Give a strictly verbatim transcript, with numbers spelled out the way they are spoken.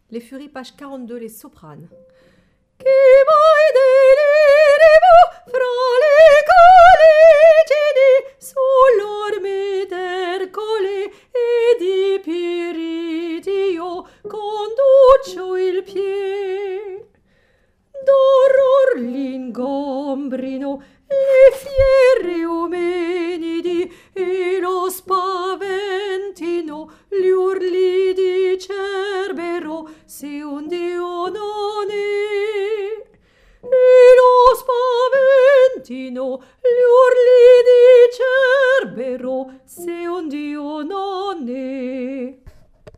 Les Furies, page quarante-deux, les sopranes. Chi mai delirimo fra le caligini sull'ormitercoli e di Piridio conduccio il piede. D'orror l'ingombrino le fiere omenidi e lo spaventino gli urli di Cerbero se un Dio non è. E lo spaventino